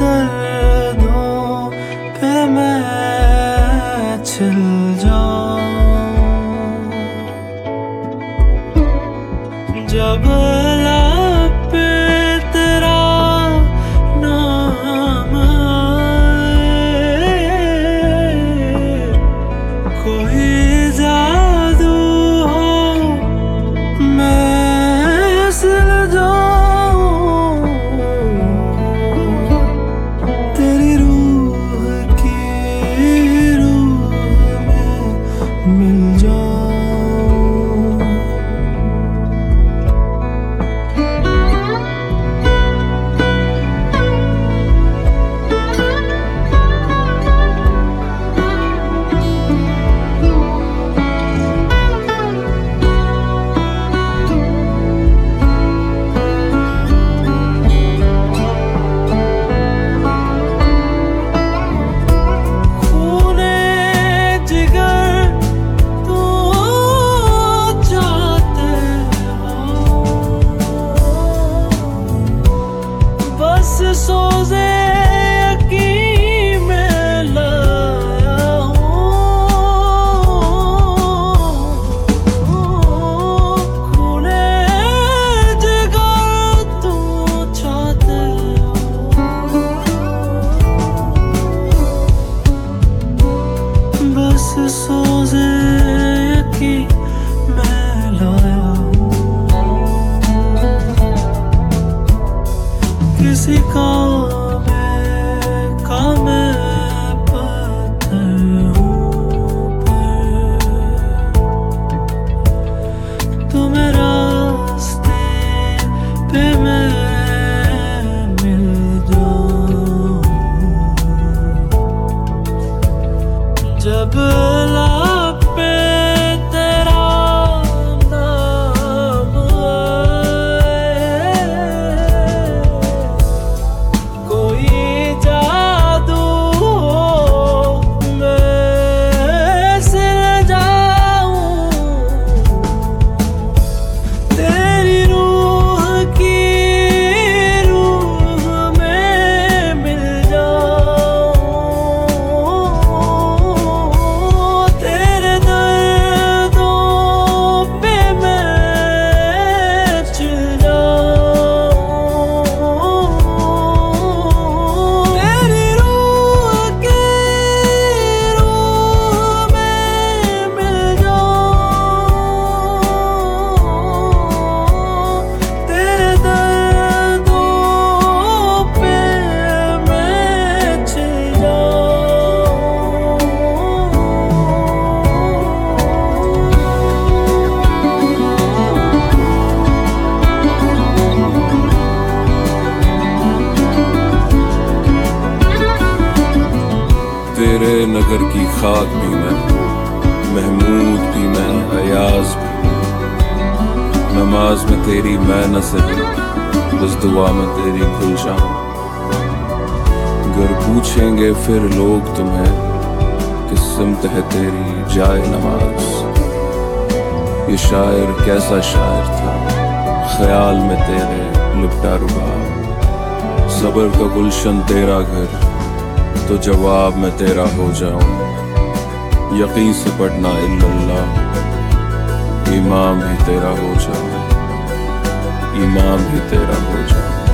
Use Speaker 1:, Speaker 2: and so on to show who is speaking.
Speaker 1: दर्दों पे मैं छिल जाऊं, जब लब पे तेरा नाम आए, कोई जादू हो मैं सिल जाऊं, तेरी रूह की रूह में मिल जाऊं। सोज़े यकीन में लाया हूँ, खूने जिगर तू चाहते हो, बस सोज़े यकीन में लाया हूँ, किसी का मैं पत्थर हूँ, पर तुम्हें रास्ते पे मैं मिल जाऊं, जब लब पे तेरा नाम आए, कोई जादू हो मैं सिल जाऊं, तेरी रूह की रूह में मिल जाऊं, तेरे दर्दों पे मैं छिल जाऊं, तेरी रूह की रूह में मिल जाऊं, तेरे दर्दों पे मैं छिल जाऊं।
Speaker 2: तेरे नगर की खाक भी मैं, महमूद भी मैं, अयाज भी, नमाज में तेरी मैं न सही, बस दुआ में तेरी खुल जाऊं। गर पूछेंगे फिर लोग तुम्हें किस सिमत है तेरी जाए नमाज, ये शायर कैसा शायर था, ख्याल में तेरे लिपटा रुबाब, सबर का गुलशन तेरा घर, तो जवाब मैं तेरा हो जाऊं। यकीन से पढ़ना इल्लल्लाह, इमाम भी तेरा हो जाऊं, इमाम भी तेरा हो जाऊं।